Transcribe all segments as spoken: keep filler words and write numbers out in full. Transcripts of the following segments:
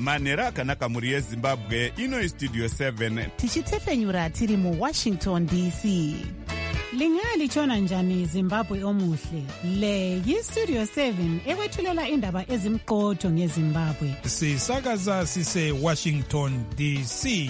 manhero akanaka mhuri yezimbabwe. Ino Studio seven tichitefenyura tiri muWashington D C. Lingalitshona njani Zimbabwe omuhle? Le yiStudio seven ekwethulela indaba ezimqotho ngeZimbabwe. Sisakaza sise Washington D C.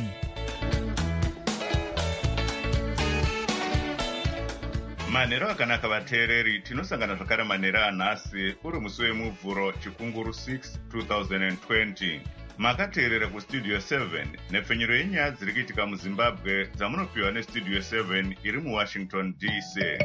manhero akanaka vateereri, tinosangana zvakare manhero anhasi uri musi wemuvhuro chikunguru six two thousand twenty. Makateerera kuStudio seven nepfenyuro yenyaya dziri kuitika muZimbabwe dzamunopiwa neStudio seven iri muWashington D C.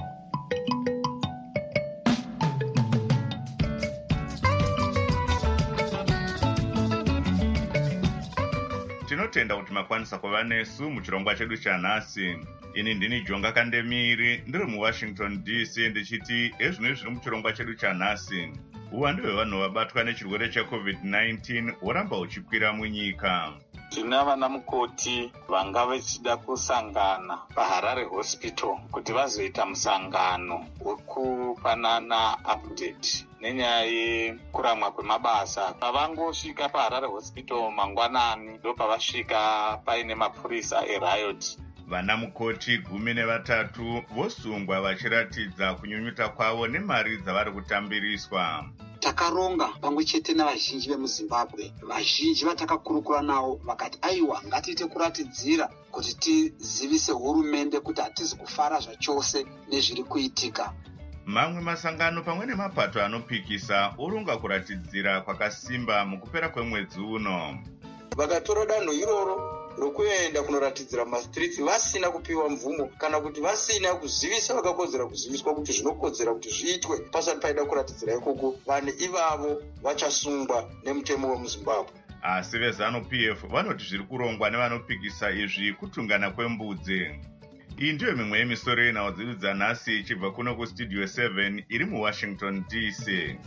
Tinotenda kuti makwanisa kuva nesu muchirongwa chedu chanhasi. Ini ndini Jonga Kandemiri ndiri muWashington D C ndichiti ezvino zviri muchirongwa chedu chanhasi. Uwandu hwevanhu vabatwa nechirwere checovid nineteen huramba huchikwira munyika. Tina vana mukoti vanga vachida kusangana paHarare Hospital kuti vazoita musangano wekupanana update nenyaya yekuramwa kwemabasa. Pavangosvika paHarare Hospital mangwanani ndopavasvika paine mapurisa eriot. Vana mukoti gumi nevatatu vosungwa vachiratidza kunyunyuta kwavo nemari dzavari kutambiriswa. Takaronga pamwe chete navazhinji vemuZimbabwe. Vazhinji vatakakurukura navo vakati aiwa ngatiite kuratidzira kuti tizivise hurumende kuti hatizi kufara zvachose nezviri kuitika. Mamwe masangano pamwe nemapato anopikisa urunga kuratidzira kwakasimba mukupera kwemwedzi uno. Vakatora danho iroro rokuenda kunoratidzira mastreets vasina kupiwa mvumo kana kuti vasina kuzivisa vakakodzera kuziviswa kuti zvinokodzera kuti zviitwe pasati paida kuratidzira ikoko, vanhu ivavo vachasungwa nemutemo wemuZimbabwe. Asi veZanu-P F vanoti zviri kurongwa nevanopikisa izvi kutungana kwembudzi. Iyi ndiyo mimwe yemisoro yenhau dzedu dzanhasi ichibva kuno kuStudio seven iri muWashington D C.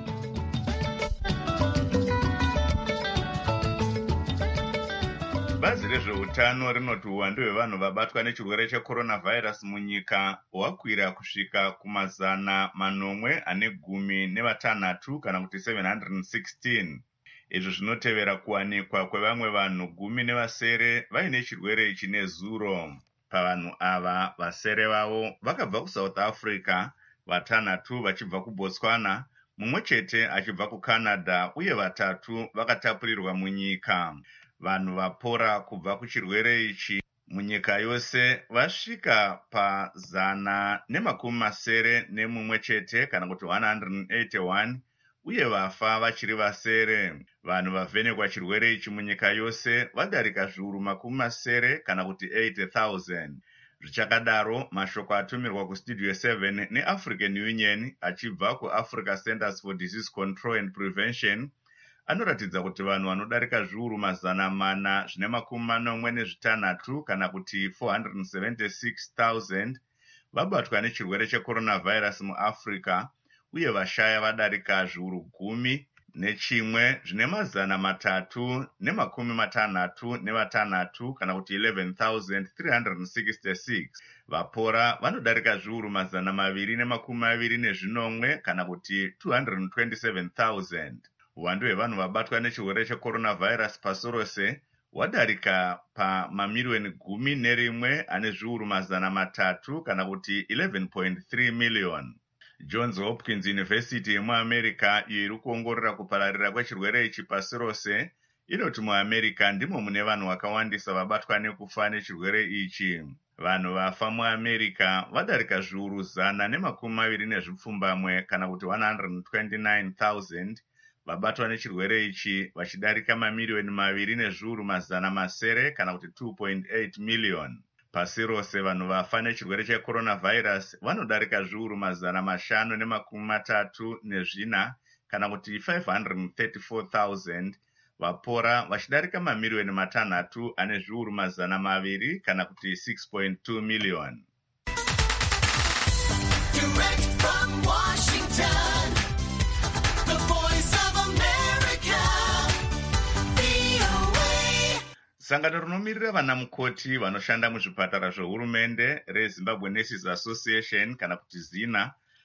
Bazi rezveutano rinoti uwandu hwevanhu vabatwa nechirwere checoronavirus munyika hwakwira kusvika kumazana manomwe ane gumi nevatanhatu kana kuti seven hundred sixteen. Izvi zvinotevera kuwanikwa kwevamwe vanhu gumi nevasere vaine chirwere ichi nezuro. Pavanhu ava vasere vavo vakabva kuSouth Africa, vatanhatu vachibva kuBotswana, mumwe chete achibva kuCanada uye vatatu vakatapurirwa munyika. Vanhu vapora kubva kuchirwere ichi munyika yose vasvika pazana nemakumi masere nemumwe chete kana kuti one hundred eighty-one uye vafa vachiri vasere. Vanhu vavhenekwa chirwere ichi munyika yose vadarika zviuru makumi masere kana kuti eighty thousand. Zvichakadaro, mashoko atumirwa kuStudio seven neAfrican Union achibva kuAfrica Centers for Disease Control and Prevention anoratidza kuti vanhu vanodarika zviuru mazana mana zvine makumi manomwe nezvitanhatu kana kuti four hundred seventy-six thousand vabatwa nechirwere checoronavirus muAfrica uye vashaya vadarika zviuru gumi nechimwe zvine mazana matatu nemakumi matanhatu nevatanhatu kana kuti eleven thousand three hundred sixty-six. Vapora vanodarika zviuru mazana maviri nemakumi maviri nezvinomwe kana kuti two hundred twenty-seven thousand. Uwandu hwevanhu vabatwa nechirwere checoronavirus pasi rose hwadarika pamamiliyoni gumi nerimwe ane zviuru mazana matatu kana kuti eleven point three million. Johns Hopkins University yemuAmerica iyo iri kuongorora kupararira kwechirwere ichi pasi rose inoti muAmerica ndimo mune vanhu vakawandisa vabatwa nekufa nechirwere ichi. Vanhu vafa muAmerica vadarika zviuru zana nemakumi maviri nezvipfumbamwe kana kuti one hundred twenty-nine thousand. Vabatwa nechirwere ichi vachidarika mamiliyoni maviri nezviuru mazana masere kana kuti two point eight million. Pasi rose vanhu vafa nechirwere checoronavirus vanodarika zviuru mazana mashanu nemakumi matatu nezvina kana kuti five hundred thirty-four thousand. Vapora vachidarika mamiliyoni matanhatu ane zviuru mazana maviri kana kuti six point two million. Direct from Washington, the voice of America, V O A. Sangano rinomirira vana mukoti vanoshanda muzvipatara zvehurumende reZimbabwe Nurses Association kana kuti ZINA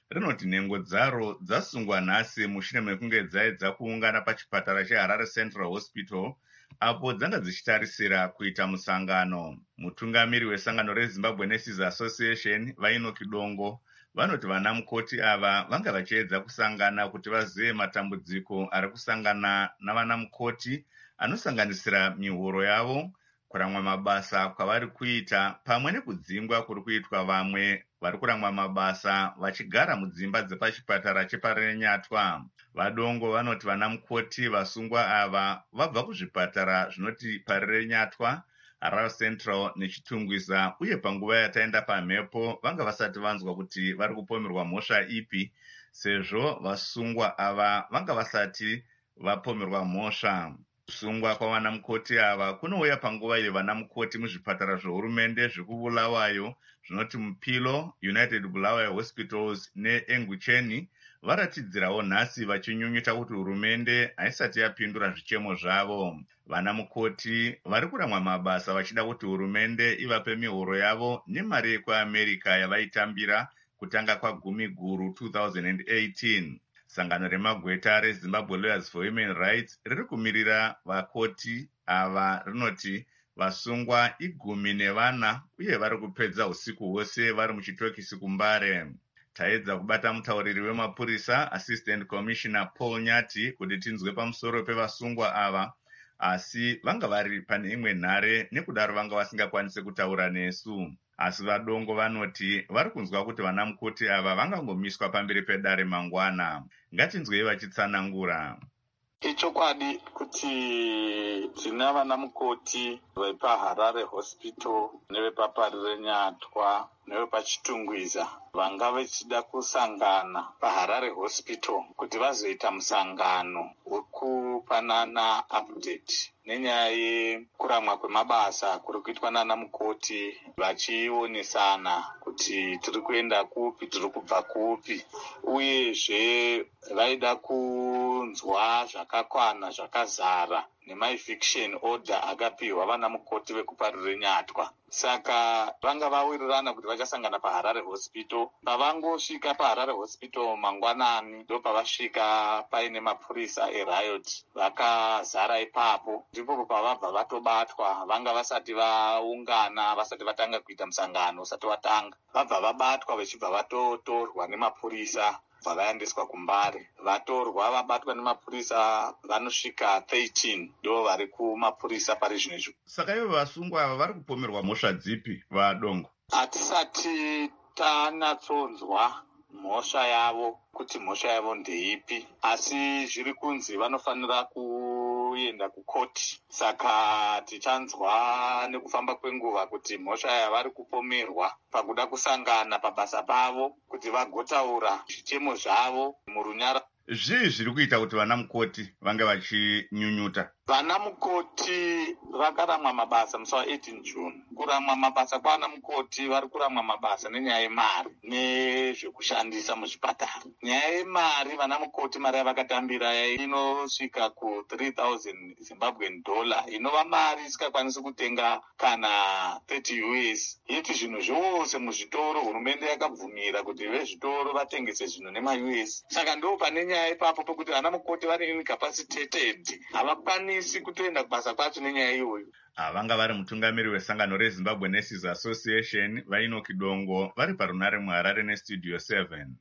rinoti nhengo dzaro dzasungwa nhasi mushure mekunge dzaedza kuungana pachipatara cheharare central hospital apo dzanga dzichitarisira kuita musangano. Mutungamiri wesangano rezimbabwe nurses association vainoki dongo vanoti vana mukoti ava vanga vachiedza kusangana kuti vazive matambudziko ari kusangana navana mukoti anosanganisira mihoro yavo, kuramwa mabasa kwavari kuita pamwe nekudzingwa kuri kuitwa vamwe vari kuramwa mabasa vachigara mudzimba dzepachipatara cheparenyatwa. Vadongo vanoti vana mukoti vasungwa ava vabva kuzvipatara zvinoti parenyatwa, Harare Central nechitungwiza, uye panguva yataenda pamhepo vanga vasati vanzwa kuti vari kupomerwa mhosva ipi, sezvo vasungwa ava vanga vasati vapomerwa mhosva. Kusungwa kwavana mukoti ava kunouya panguva iyo vana mukoti muzvipatara zvehurumende zvekubulawayo zvinoti Mupilo, United Bulawayo Hospitals neEngucheni varatidzirawo nhasi vachinyunyuta kuti hurumende haisati yapindura zvichemo zvavo. Vana mukoti vari kuramwa mabasa vachida kuti hurumende ivape mihoro yavo nemari yekuAmerica yavaitambira kutanga kwagumi guru two thousand eighteen. Sangano remagweta reZimbabwe Lawyers for Human Rights riri kumirira vakoti ava rinoti vasungwa igumi nevana uye vari kupedza usiku hwose vari muchitokisi kuMbare. Taedza kubata mutauriri wemapurisa Assistant Commissioner Paul Nyati kuti tinzwe pamusoro pevasungwa ava, asi vanga vari pane imwe nhare nekudaro vanga vasingakwanisi kutaura nesu. Asi vadongo vanoti vari kunzwa kuti vana mukoti ava vangangomiswa pamberi pedare mangwana. Ngatinzwei vachitsanangura. Ichokwadi kuti tina vana mukoti vepaHarare Hospital nevepaparirenyatwa nevepachitungwiza vanga vachida kusangana paHarare Hospital kuti vazoita musangano wekupanana update nenyaya yekuramwa kwemabasa kuri kuitwa nana mukoti, vachionesana kuti tiri kuenda kupi, tiri kubva kupi, uyezve vaida kunzwa zvakakwana zvakazara nemaeviction order akapiwa vana mukoti vekuparirenyatwa. Saka vanga vawirirana kuti vachasangana paHarare Hospital. Pavangosvika paHarare Hospital mangwanani ndo pavasvika paine mapurisa eriot vakazara ipapo, ndipo pavabva vatobatwa. Vanga vasati vaungana, vasati vatanga kuita musangano usati watanga, vabva vabatwa vachibva vatotorwa nemapurisa vavaendeswa kuMbare. Vatorwa vabatwa nemapurisa vanosvika thirteen ndo vari kumapurisa pari zvino izvo. Saka ivo vasungwa ava vari kupomerwa mhosva dzipi vadongo? Hatisati tanyatsonzwa mhosva yavo kuti mhosva yavo ndeipi, asi zviri kunzi vanofanira kuenda kukoti. Saka tichanzwa nekufamba kwenguva kuti mhosva yavari kupomerwa pakuda kusangana pabasa pavo kuti vagotaura zvichemo zvavo murunyara. Zvii zviri kuita kuti vana mukoti vange vachinyunyuta? Vana mukoti vakaramwa mabasa musi wa-eighteen June. Kuramwa mabasa kwana mukoti vari kuramwa mabasa nenyaya yemari nezvekushandisa muzvipatara. Nyaya yemari, vana mukoti mari yavakatambira inosvika ku three thousand Zimbabwean dollar, inova mari isikakwanisi kutenga kana thirty U S. Yeti zvinhu zvose muzvitoro hurumende yakabvumira kuti vezvitoro vatengese zvinhu nema-U S. Saka ndo pane nyaya ipapo pekuti vana mukoti vari incapacitated, havakwanisi kutoenda kubasa kwacho nenyaya iyoyo. Vanga vari mutungamiri wesangano reZimbabwe Nurses Association vainoki dongo vari parunare muHarare nestudio seven.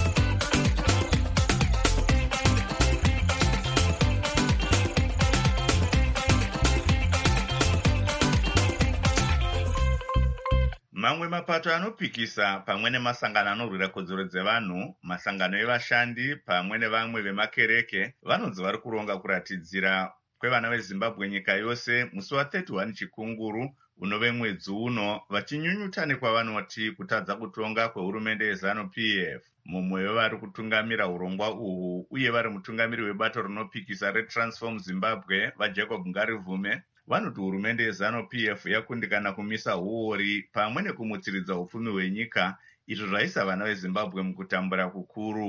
Mamwe mapato anopikisa pamwe nemasangano anorwira kodzero dzevanhu, masangano evashandi pamwe nevamwe vemakereke vanonzi vari kuronga kuratidzira kwevana veZimbabwe nyika yose musi wa-thirty-one Chikunguru unove mwedzi uno, vachinyunyuta nekwavanoti kutadza kutonga kwehurumende yeZanu-P F. Mumwe wevari kutungamira urongwa uhu uye vari mutungamiri webato rinopikisa reTransform Zimbabwe vaJacob Ngarivume vanoti hurumende yeZanu-P F yakundikana kumisa huori pamwe nekumutsiridza upfumi hwenyika, izvo zvaisa vana veZimbabwe mukutambura kukuru.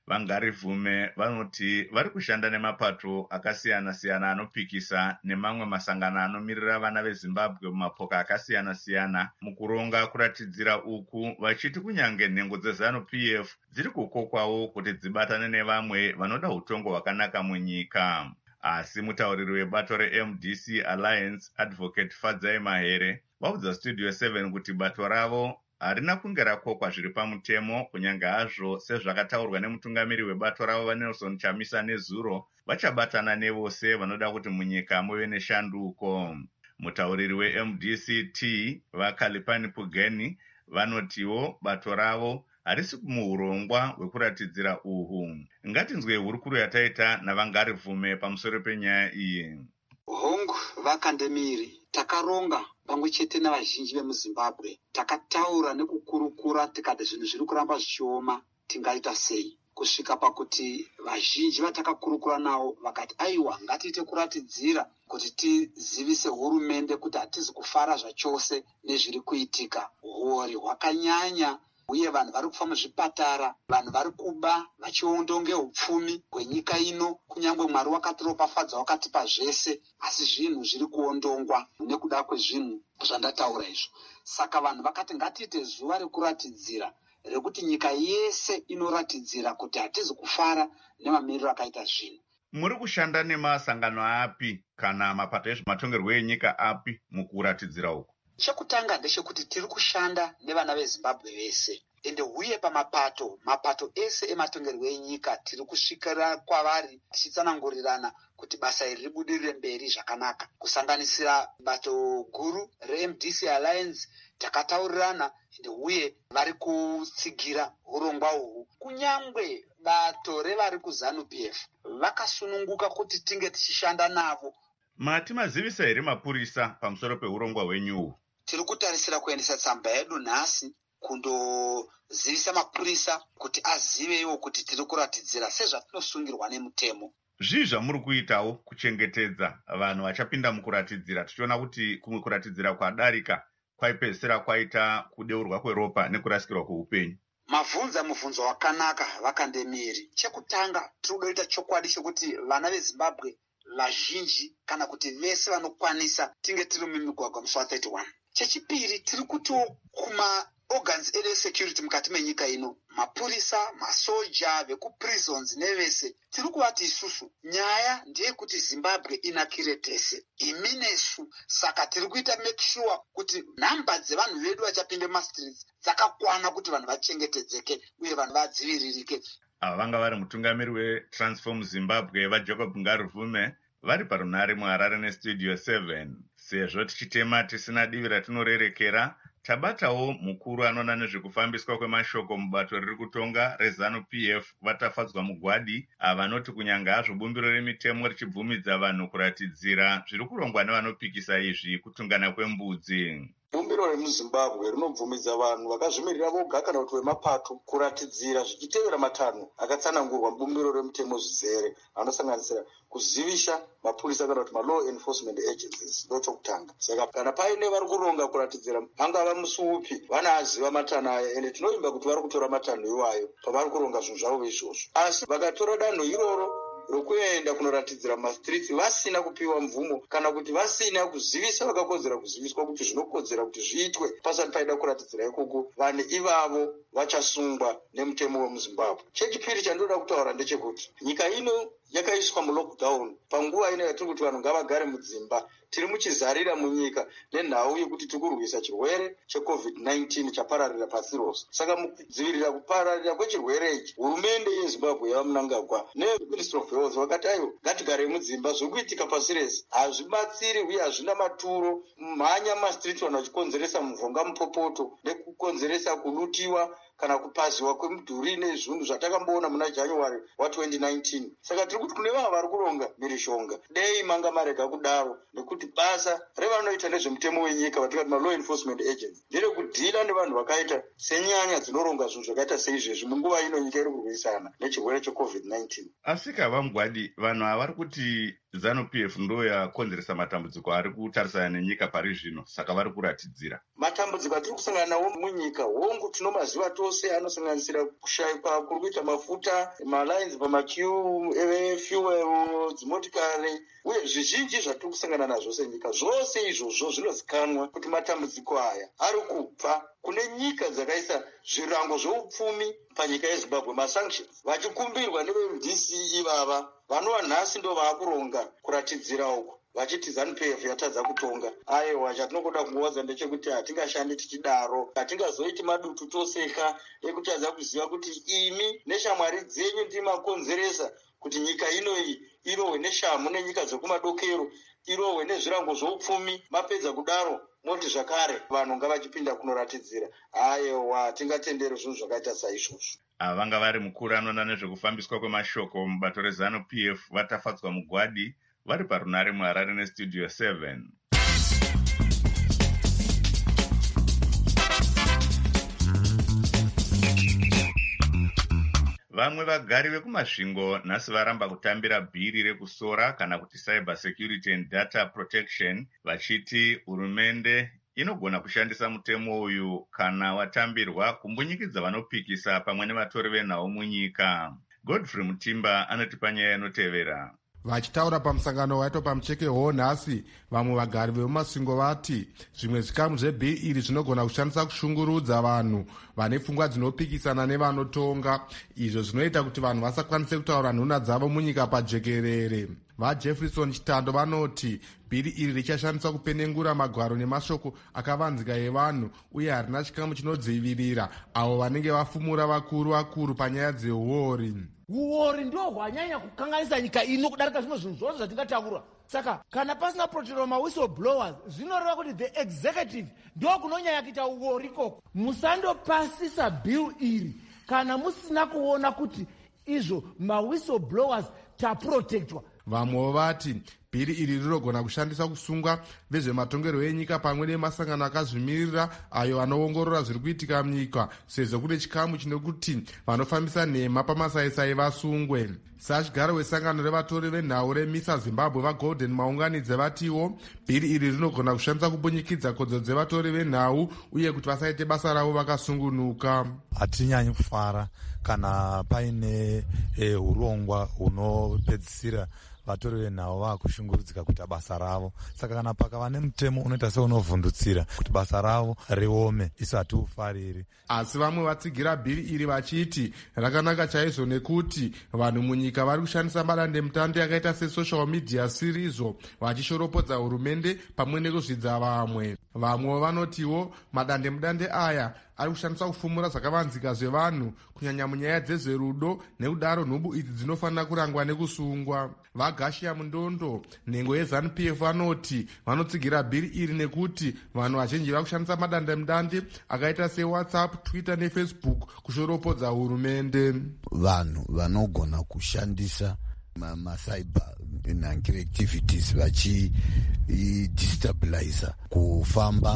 Vangarivhume vanoti vari kushanda nemapato akasiyana-siyana anopikisa nemamwe masangano anomirira vana veZimbabwe mumapoka akasiyana-siyana mukuronga kuratidzira uku, vachiti kunyange nhengo dzeZANU-P F dziri kukokwawo kuti dzibatane nevamwe vanoda utongo hwakanaka munyika. Asi mutauriri webato reM D C Alliance, Advocate Fadzai Mahere, vaudza Studio seven kuti bato ravo harina kunge rakokwa zviri pamutemo, kunyange hazvo sezvakataurwa nemutungamiri webato ravo vaNelson Chamisa nezuro vachabatana nevose vanoda kuti munyika muve neshanduko. Mutauriri weM D C T vaKalipani Pugeni vanotiwo bato ravo harisi muurongwa hwekuratidzira uhu. Ngatinzwe hurukuro yataita navangarivhume pamusoro penyaya iyi. Hongu vakandemiri takaronga pamwe chete navazhinji vemuZimbabwe, takataura nekukurukura tikati zvinhu zviri kuramba zvichioma tingaita sei, kusvika pakuti vazhinji vatakakurukura navo vakati aiwa ngatiite kuratidzira kuti tizivise hurumende kuti hatizi kufara zvachose nezviri kuitika. Huori hwakanyanya uye vanhu vari kufa muzvipatara, vanhu vari kuba vachiondonge upfumi hwenyika ino. Kunyange Mwari wakatiropafadza wakatipa zvese, asi zvinhu zviri kuondongwa nekuda kwezvinhu zvandataura izvo. Saka vanhu vakati ngatiite zuva rekuratidzira rekuti nyika yese inoratidzira kuti hatizi kufara nemamiriro akaita zvinhu. Muri kushanda nemasangano api kana mapato ezvematongerwo enyika api mukuratidzira uku? Chekutanga ndechekuti tiri kushanda nevana veZimbabwe vese, ende uye pamapato mapato ese ematongerwo enyika tiri kusvikira kwavari tichitsanangurirana kuti basa iri ribudirire mberi zvakanaka, kusanganisira bato guru reM D C Alliance takataurirana, ende uye vari kutsigira urongwa uhu. Kunyangwe bato revari kuZANU-P F vakasununguka kuti tinge tichishanda navo. Mati mazivisa here mapurisa pamusoro peurongwa hwenyuhu? Tiri kutarisira kuendesa tsamba yedu nhasi kundozivisa mapurisa kuti azivewo kuti tiri kuratidzira sezvatinosungirwa nemutemo. Zvii zvamuri kuitawo kuchengetedza vanhu vachapinda mukuratidzira, tichiona kuti kumwe kuratidzira kwadarika kwaipedzisira kwaita kudeurwa kweropa nekurasikirwa kweupenyu? Mavhunza mubvunzo wakanaka vakandemiri. Chekutanga tiri kudoita chokwadi chekuti vana veZimbabwe vazhinji kana kuti vese vanokwanisa tinge tiri mumigwagwa musi wa thirty-one. Chechipiri tiri kutiwo kuma organs ere security mukati menyika ino, mapurisa, masoja, vekuprisons nevese, tiri kuvati isusu nyaya ndeyekuti Zimbabwe inakire tese, imi nesu. Saka tiri kuita make sure kuti nhamba dzevanhu vedu vachapinde mumastreets dzakakwana kuti vanhu vachengetedzeke uye vanhu vadziviririke. Ava vanga vari mutungamiri weTransform Zimbabwe vaJacob Ngaruvhume vari parunare muHarare neStudio seven. Sezvo tichitema tisina divi ratinorerekera, tabatawo mukuru anoona nezvekufambiswa kwemashoko mubato riri kutonga reZANU-P F vatafadzwa mugwadi, avanoti kunyange hazvo bumbiro remitemo richibvumidza vanhu kuratidzira zviri kurongwa nevanopikisa izvi kutungana kwembudzi. Bumbiro remuZimbabwe rinobvumidza vanhu vakazvimirira voga kana kuti vemapato kuratidzira zvichitevera matanho akatsanangurwa mubumbiro remutemo zvizere, anosanganisira kuzivisha mapurisa kana kuti malaw enforcement agencies ndochokutanga. Saka kana paine vari kuronga kuratidzira angava musi upi vanaziva matanho aya, ende tinoimba kuti vari kutora matanho iwayo pavari kuronga zvinhu zvavo izvozvo. Asi vakatora danho iroro rokuenda kunoratidzira mastreets vasina kupiwa mvumo kana kuti vasina kuzivisa vakakodzera kuziviswa kuti zvinokodzera kuti zviitwe pasati paida kuratidzira ikoko, vanhu ivavo vachasungwa nemutemo wemuZimbabwe. Chechipiri chandinoda kutaura ndechekuti nyika ino yakaiswa mulockdown panguva ino yatiri kuti vanhu ngavagare mudzimba. Tiri muchizarira munyika nenhau yekuti tiri kurwisa chirwere checovid nineteen chapararira pasi rose. Saka mukudzivirira kupararira kwechirwere ichi, hurumende yeZimbabwe yava Mnangagwa neMinistry of Health vakati aiwa ngatigare mudzimba, zvokuitika pasi rese hazvibatsiri uye hazvina maturo. Mhanya mastreet vanhu vachikonzeresa muvhonga mupopoto nekukonzeresa kulutiwa kana kupaziwa kwemidhuri nezvinhu zvatakamboona muna January wa twenty nineteen. Saka tiri kuti kune vava vari kuronga mhirishonga, dei manga marega kudaro, nekuti basa revanoita nezvemutemo wenyika vatikati malaw enforcement agents nderekudhila nevanhu vakaita senyanya dzinoronga zvinhu zvakaita seizvezvi munguva ino nyika iri kurwisana nechirwere checovid nineteen. Asika vamugwadi, vanhu ava vari kuti ZANU-P F ndo yakonzeresa matambudziko ari kutarisana nenyika pari zvino, saka vari kuratidzira matambudziko atiri kusangana nawo munyika. Hongu tinomaziva tose, anosanganisira kushayikwa kuri kuita mafuta, malines pamakiu efuel, dzimotikari uye zvizhinji zvatiri kusangana nazvo senyika. Zvose izvozvo zvinozikanwa kuti matambudziko aya ari kubva kune nyika dzakaisa zvirango zveupfumi panyika yeZimbabwe, masanctions, vachikumbirwa neve-D C ivava vanova nhasi ndo vaakuronga kuratidzira uku vachiti ZANU-P F yatadza kutonga. Aiwa, chatinogoda kungowadza ndechekuti hatingashandi tichidaro, hatingazoiti madutu toseka ekutadza kuziva kuti imi neshamwari dzenyu ndimakonzeresa kuti nyika inoyi irohwe neshamu nenyika dzekumadokero, irohwe nezvirango zvoupfumi. Mapedza kudaro moti zvakare vanhu ngavachipinda kunoratidzira. Aiwa, tingatendere zvinhu zvakaita saizvozvo. Vanga vari mukuru anoona nezvekufambiswa kwemashoko mubato reZANU-P F vatafadzwa mugwadi vari parunare muHarare nestudio seven. Vamwe vagari vekumasvingo nhasi varamba kutambira bhiri rekusora kana kuti cyber security and data protection, vachiti hurumende inogona kushandisa mutemo uyu kana watambirwa kumbunyikidza vanopikisa pamwe nevatori venhau munyika. Godfrey Mutimba anoti panyaya inotevera. Vachitaura pamusangano waito pamucheke hoo nhasi, vamwe vagari vemumasvingo vati zvimwe zvikamu zvebhiri iri zvinogona kushandisa kushungurudza vanhu vane pfungwa dzinopikisana nevanotonga, izvo zvinoita kuti vanhu vasakwanise kutaura nhuna dzavo munyika pajekerere. VaJefferson Chitando vanoti bhiri iri richashandiswa kupenengura magwaro nemashoko akavanzika evanhu uye harina chikamu chinodzivirira avo vanenge vafumura vakuru vakuru panyaya dzeuori. Uori ndio hwanyanya kukanganisa nyika ino kudarika zvimwe zvinhu zvose zvatingataura. Saka kana pasina protector ma whistleblowers zvinoreva kuti the executive ndio kunonyanya kuita uori koko. Musandopasisa bill iri kana musina kuona kuti izvo ma whistleblowers taprotectwa. Vamwe vati bhiri iri rinogona kushandiswa kusunga vezvematongerwo enyika pamwe nemasangano akazvimirira ayo anoongorora zviri kuitika munyika, sezvo kune chikamu chinokuti vanofambisa nhema pamasaisai vasungwe. Sachigaro wesangano revatori venhau remisa Zimbabwe vaGolden Maunganidze vatiwo bhiri iri rinogona kushandiswa kubunyikidza kodzo dzevatori venhau uye kuti vasaite basa ravo vakasungunuka. Hatinyanyi kufara kana paine eh, urongwa hunopedzisira vatori venhau vakushungurudzika kuita basa ravo. Saka kana pakava nemutemo unoita seunovhundutsira kuti basa ravo riome, isu hatiufariri. Asi vamwe vatsigira bhiri iri vachiti rakanaka chaizvo nekuti vanhu munyika vari kushandisa madandemutande yakaita sesocial media sirizo vachishoropodza hurumende pamwe nekuzvidza vamwe. Vamwe vanotiwo madandemutande aya ari kushandiswa kufumura zvakavanzika zvevanhu kunyanya munyaya dzezverudo, nekudaro nhumbu idzi dzinofanira kurangwa nekusungwa. VaGashia Mundondo nhengo yeZANU-P F vanoti vanotsigira bhiri iri nekuti vanhu vazhinji vari kushandisa madandemutande akaita seWhatsApp, Twitter neFacebook kushoropodza hurumende. Vanhu vanogona kushandisa macyber nankiri activities vachi destabilizer kufamba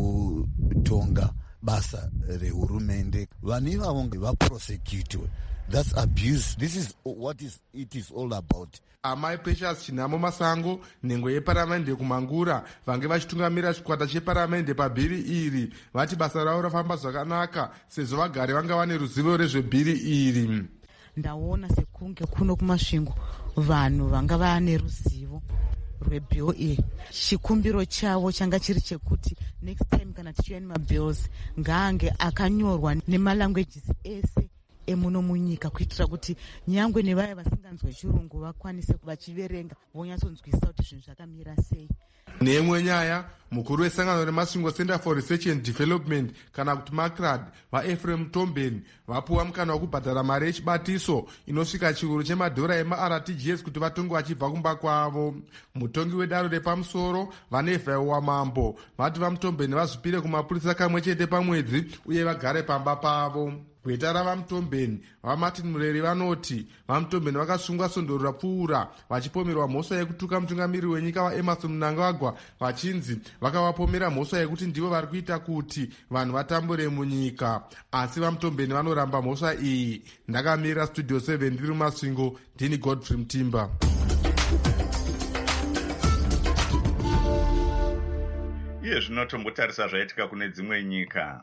nokutonga basa rehurumende. Vanhu ivavo vaprosecutwe. That's abuse. This is what is it is all about. Amai Precious Chinamo Masango nhengo yeparamende kumangura vange vachitungamira chikwata cheparamende pabhiri iri vati basa ravo rafamba zvakanaka sezvo vagari vanga vane ruzivo rezvebhiri iri. Ndaona sekunge kuno kumasvingo vanhu vanga vane ruzivo rwebill iyi. Chikumbiro chavo changa chiri chekuti next time kana tichiuya nemabills ngaange akanyorwa nemalanguages ese emuno munyika kuitira kuti nyangwe nevaya vasinganzwe chirungu vakwanise vachiverenga vonyatsonzwisisa kuti zvinhu zvakamira sei. Neimwe nyaya, mukuru wesangano remasvingo Center for Research and Development kana kuti MACRAD vaEphraim Tombeni vapuwa mukana wekubhadhara mari yechibatiso inosvika chiuru chemadhora ema-R T G S kuti vatongi vachibva kumba kwavo. Mutongi wedaro repamusoro vaNevhaiwa Mambo vati vaMutombeni vazvipire kumapurisa kamwe chete pamwedzi uye vagare pamba pavo. Gweta ravaMutombeni vaMartin Mureri vanoti vaMutombeni vakasungwa sondoro rapfuura vachipomerwa mhosva yekutuka mutungamiri wenyika waEmerson Mnangagwa vachinzi vakavapomera mhosva yekuti ndivo vari kuita kuti vanhu vatambure munyika. Asi vaMutombeni vanoramba mhosva iyi. Ndakamirira studio seven ndiri mumasvingo, ndini Godfrey Mutimba. iye zvino tombotarisa zvaitika kune dzimwe nyika.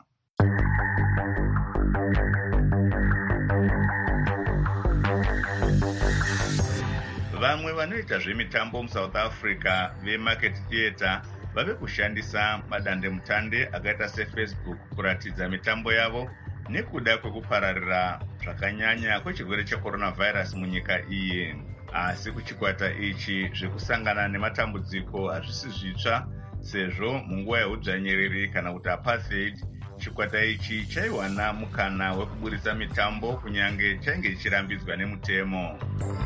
Vamwe vanoita zvemitambo muSouth Africa veMarket Theatre vave kushandisa madandemutande akaita seFacebook kuratidza mitambo yavo nekuda kwekupararira zvakanyanya kwechirwere checoronavirus munyika iyi. Asi kuchikwata ichi zvekusangana nematambudziko hazvisi zvitsva, sezvo munguva yeudzvanyiriri kana kuti apartheid chikwata ichi chaiwana mukana wekuburitsa mitambo kunyange chainge chichirambidzwa nemutemo.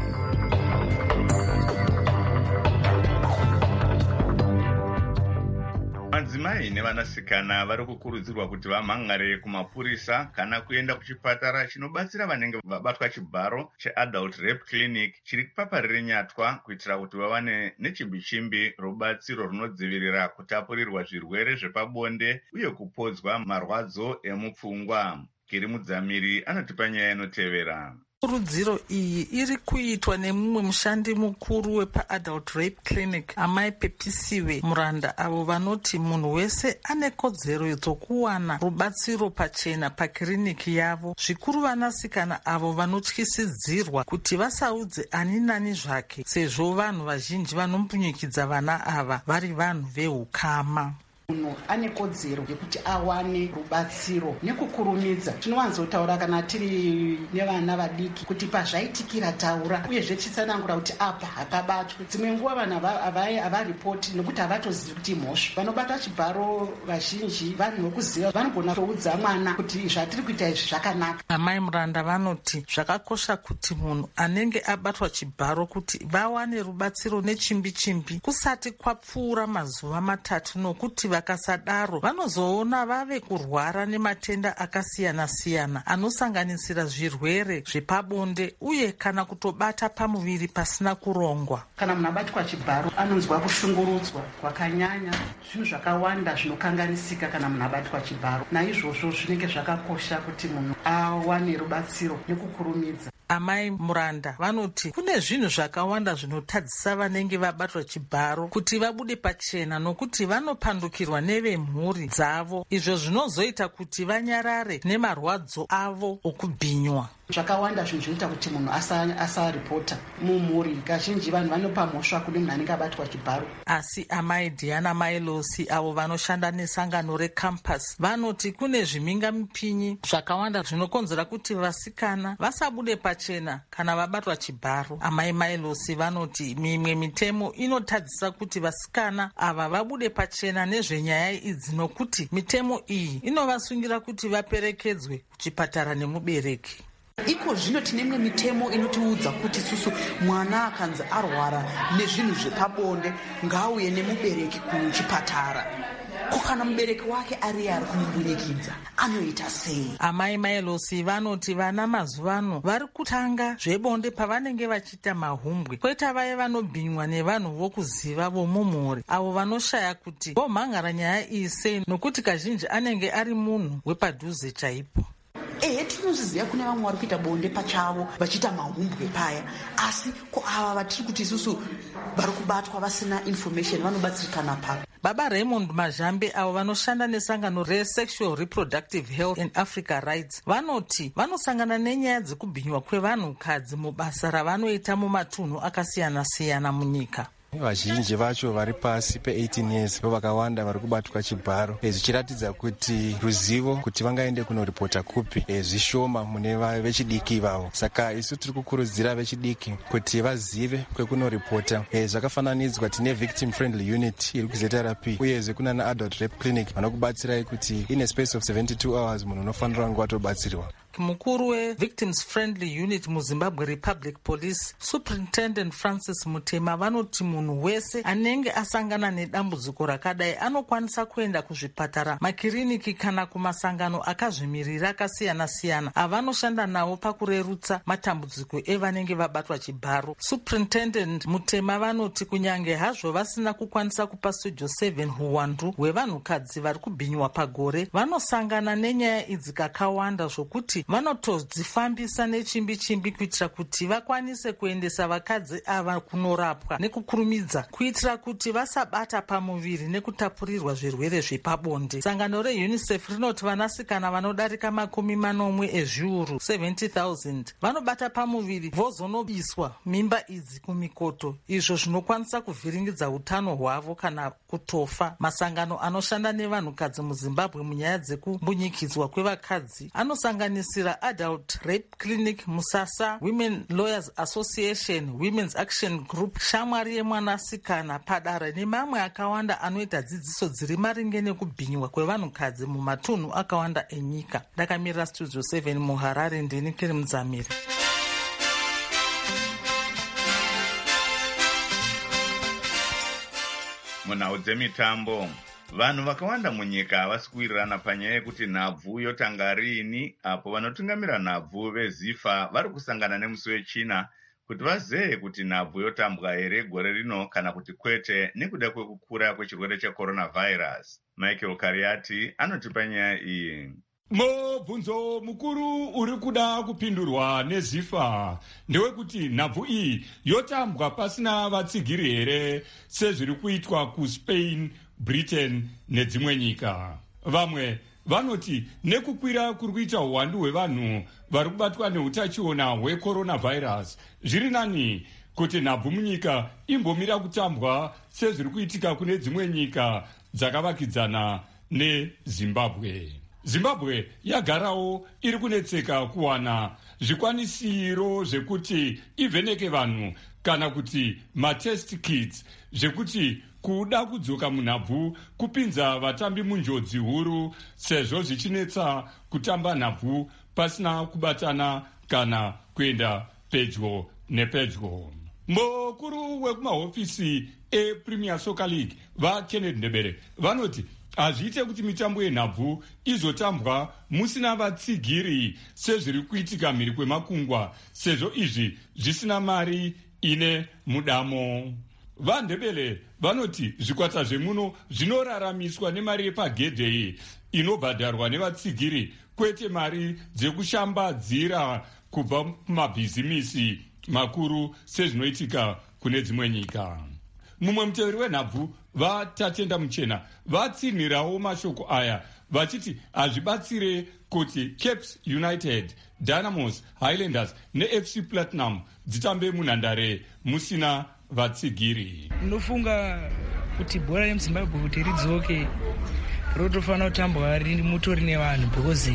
Madzimai nevanasikana vari kukurudzirwa kuti vamhangare kumapurisa kana kuenda kuchipatara chinobatsira vanenge vabatwa chibharo cheadult rape clinic chiri paparire nyatwa kuitira kuti vawane nechimbi-chimbi rubatsiro runodzivirira kutapurirwa zvirwere zvepabonde uye kupodzwa marwadzo emupfungwa. Kiri Mudzamiri anotipa nyaya inotevera. Kurudziro iyi iri kuitwa nemumwe mushandi mukuru wepaadult rape clinic, amai Pepisiwe Muranda, avo vanoti munhu wese ane kodzero dzokuwana rubatsiro pachena pakiriniki yavo, zvikuru vanasikana avo vanotyisidzirwa kuti vasaudze ani nani zvake, sezvo vanhu vazhinji vanombunyikidza vana ava vari vanhu veukama. Munhu ane kodzero yekuti awane rubatsiro nekukurumidza. Tinowanzotaura kana tiri nevana vadiki kuti pazvaitikira taura, uyezve chitsanangura kuti apa hapabatwe. Dzimwe nguva vanhu havaripoti nekuti havatozivi kuti mhosva. Vanobata chibharo vazhinji vanhu vekuziva vanogona kuudza mwana kuti zvatiri kuita izvi zvakanaka. Amai Muranda vanoti zvakakosha kuti munhu anenge abatwa chibharo kuti vawane rubatsiro nechimbi-chimbi kusati kwapfuura mazuva matatu, nokuti vakasadaro vanozoona vave kurwara nematenda akasiyana-siyana anosanganisira zvirwere zvepabonde uye kana kutobata pamuviri pasina kurongwa. Kana munhu abatwa chibharo anonzwa kushungurudzwa kwakanyanya, zvinhu zvakawanda zvinokanganisika kana munhu abatwa chibharo. Naizvozvo zvinenge zvakakosha kuti munhu awane rubatsiro nekukurumidza. Amai Muranda vanoti kune zvinhu zvakawanda zvinotadzisa vanenge vabatwa chibharo kuti vabude pachena, nokuti vanopandukirwa nevemhuri dzavo, izvo zvinozoita kuti vanyarare nemarwadzo avo okubhinywa. Zvakawanda zvinhu zvinoita kuti munhu asaripota mumhuri. Kazhinji vanhu vanopa mhosva kune munhu anenge abatwa chibharo. Asi amai Diana Mailosi avo vanoshanda nesangano reCampus vanoti kune zvimhingamipinyi zvakawanda zvinokonzera kuti vasikana vasabude pachena kana vabatwa chibharo. Amai Mailosi vanoti mimwe mitemo inotadzisa kuti vasikana ava vabude pachena nezvenyaya idzi, nokuti mitemo iyi inovasungira kuti vaperekedzwe kuchipatara nemubereki. Iko zvino tine imwe mitemo inotiudza kuti susu mwana akanzi arwara nezvinhu zvepabonde ngauye nemubereki kuchipatara. Kana mubereki wake ari ari kumubunyikidza anoita sei? Amai Mailosi vanoti vana mazuvano vari kutanga zvebonde pavanenge vachiita mahumbwe, kwoita vaye vanobhinywa nevanhu vokuziva vomumhuri avo vanoshaya kuti vomhangara nyaya iyi sei, nokuti kazhinji anenge ari munhu wepadhuze chaipo. Ehe, tinozviziva kune vamwe vari kuita bonde pachavo vachiita mahumbwe paya, asi ko ava vatiri kuti isusu vari kubatwa vasina information vanobatsirikana papi. Baba Raymond Mazhambe avo vanoshanda nesangano reSexual Reproductive Health and Africa Rights vanoti vanosangana nenyaya dzekubhinywa kwevanhukadzi mubasa ravanoita mumatunhu akasiyana-siyana munyika. Vazhinji vacho vari pasi pe-eighteen years vavakawanda vari kubatwa chibharo, zvichiratidza kuti ruzivo kuti vangaende kunoripota kupi zvishoma mune vechidiki ivavo. Saka isu tiri kukurudzira vechidiki kuti vazive kwekunoripota. Zvakafananidzwa tine victim friendly unit iri kuZRP uyezve kuna naadult rape clinic vanokubatsirai kuti in a space of seventy-two hours munhu unofanira kunge watobatsirwa. Mukuru weVictims Friendly Unit muZimbabwe Republic Police, Superintendent Francis Mutema, vanoti munhu wese anenge asangana nedambudziko rakadai anokwanisa kuenda kuzvipatara, makiriniki kana kumasangano akazvimirira akasiyana-siyana avanoshanda nawo pakurerutsa matambudziko evanenge vabatwa chibharo. Superintendent Mutema vanoti kunyange hazvo vasina kukwanisa kupa Studio seven huwandu hwevanhukadzi vari kubhinywa pagore, vanosangana nenyaya idzi kakawanda zvokuti kuti vanotodzifambisa nechimbi chimbi kuitira kuti vakwanise kuendesa vakadzi ava kunorapwa nekukurumidza kuitira kuti vasabata pamuviri nekutapurirwa zvirwere zvepabonde. Sangano reunicef rinoti vanasikana vanodarika makumi manomwe ezviuru seventy thousand vanobata pamuviri vozonobiswa mimba idzi kumikoto, izvo zvinokwanisa kuvhiringidza utano hwavo kana kutofa. Masangano anoshanda nevanhukadzi muzimbabwe munyaya dzekumbunyikidzwa kwevakadzi anosanganisira Adult Rape Clinic, Musasa, Women Lawyers Association, Women's Action Group, shamwari yemwanasikana, padare nemamwe akawanda anoita dzidziso dziri maringe nekubhinywa kwevanhukadzi mumatunhu akawanda enyika. Ndakamirira Studio seven muHarare, ndini Kiri Mudzamiri. Munhau dzemitambo, vanhu vakawanda munyika havasi kuwirirana panyaya yekuti nhabvu yotanga riini, apo vanotungamira nhabvu vezifa vari kusangana nemusi wechina kuti vazeye kuti nhabvu yotambwa here gore rino kana kuti kwete nekuda kwekukura kwechirwere checoronavirus. Michael Kariati anotipa nyaya iyi. Mubvunzo mukuru uri kuda kupindurwa nezifa ndewekuti nhabvu iyi yotambwa pasina vatsigiri here sezviri kuitwa kuSpain, Britain nedzimwe nyika. Vamwe vanoti nekukwira kuri kuita uwandu hwevanhu vari kubatwa neutachiona hwecoronavirus, zviri nani kuti nhabvu munyika imbomira kutambwa sezviri kuitika kune dzimwe nyika dzakavakidzana neZimbabwe. Zimbabwe yagarawo iri kunetseka kuwana zvikwanisiro zvekuti ivheneke vanhu kana kuti matest kits zvekuti kuda kudzoka munhabvu kupinza vatambi munjodzi huru sezvo zvichinetsa kutamba nhabvu pasina kubatana kana kuenda pedyo nepedyo. Mukuru wekumahofisi ePremier Soccer League vaKenneth Ndebere vanoti hazviite kuti mitambo yenhabvu izotambwa musina vatsigiri sezviri kuitika mhiri kwemakungwa, sezvo izvi zvisina mari ine mudamo. VaNdebele vanoti zvikwata zvemuno zvinoraramiswa nemari yepagedhe inobhadharwa nevatsigiri, kwete mari dzekushambadzira kubva kumabhizimisi makuru sezvinoitika kune dzimwe nyika. Mumwe muteveri wenhabvu vaTatenda Muchena vatsinhirawo mashoko aya vachiti hazvibatsire kuti Caps United, Dynamos, Highlanders neF C Platinum dzitambe munhandare musina vatsigiri. Ndinofunga kuti bhora remuZimbabwe kuti ridzoke rotofanira kutambwa riri mutori nevanhu, because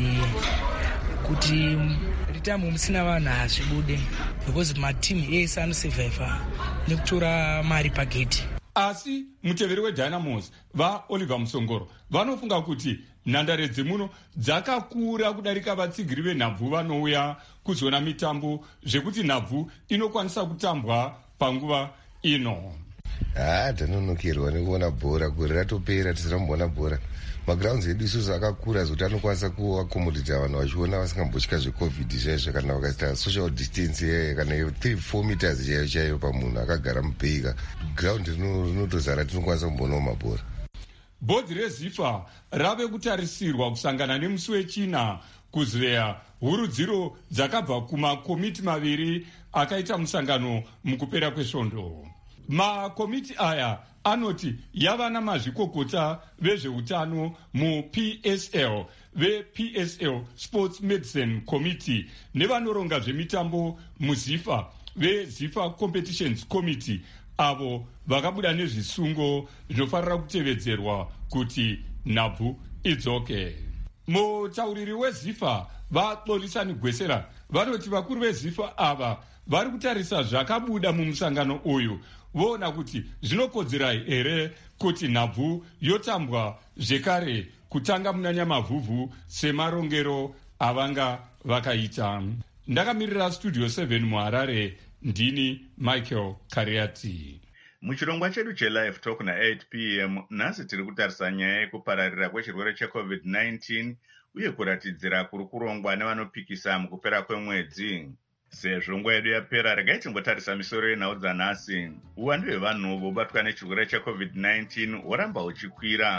kuti ritambwe musina vanhu hazvibude, because matimu ese anosevhaivha nekutora mari pagedhi. Asi muteveri weDynamos vaOliver Musongoro vanofunga kuti nhandare dzemuno dzakakura kudarika vatsigiri venhabvu vanouya kuzoona mitambo, zvekuti nhabvu inokwanisa kutambwa panguva ino. Ah, tanonokirwa nekuona bhora, gore ratopera tisina kumboona bhora. Magrounds edu isusu akakura zvokuti anokwanisa kuakomodita vanhu vachiona vasingambotya zvecovid chaizvo, kana vakaita social distance kana three four meters chaiyo chaiyo pamunhu akagara mupeika. Ground rinotozara tinokwanisa kumboonawo mabhora. Bhodhi reZifa rave kutarisirwa kusangana nemusi wechina kuzeya hurudziro dzakabva kumakomiti maviri akaita musangano mukupera kwesvondo. Makomiti aya anoti yava namazvikokota vezveutano muP S L, veP S L Sports Medicine Committee nevanoronga zvemitambo muZifa, veZifa Competitions Committee, avo vakabuda nezvisungo zvinofanira kutevedzerwa kuti nhabvu idzoke. Mutauriri weZifa vaXolisani Gwesera vanoti vakuru veZifa ava vari kutarisa zvakabuda mumusangano uyu voona kuti zvinokodzera here kuti nhabvu yotambwa zvekare kutanga muna Nyamavhuvhu semarongero avanga vakaita. Ndakamirira Studio seven muHarare, ndini Michael Kariati. Muchirongwa chedu cheLive Talk na eight p m nhasi tiri kutarisa nyaya yekupararira kwechirwere checovid nineteen uye kuratidzira kuri kurongwa nevanopikisa mukupera kwemwedzi. Sezvo nguva yedu yapera, regai timbotarisa misoro yenhau dzanhasi. Uwandu hwevanhu vobatwa nechirwere checovid nineteen hworamba huchikwira.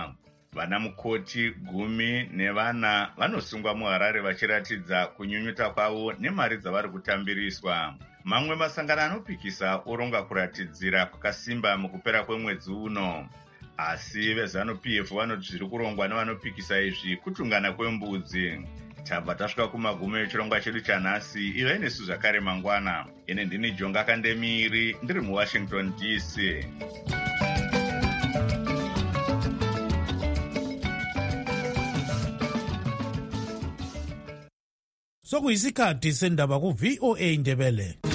vana mukoti gumi nevana vanosungwa muharare vachiratidza kunyunyuta kwavo nemari dzavari kutambiriswa. Mamwe masangano anopikisa oronga kuratidzira kwakasimba mukupera kwemwedzi uno, asi vezanu-P F vanoti zviri kurongwa nevanopikisa izvi kutungana kwembudzi. Tabva tasvika kumagumo echirongwa chedu chanhasi. Ive nesu zvakare mangwana. Ine ndini Jonga Kandemiri ndiri muWashington D C. Sokuyisikhathi sendaba ku V O A Ndebele.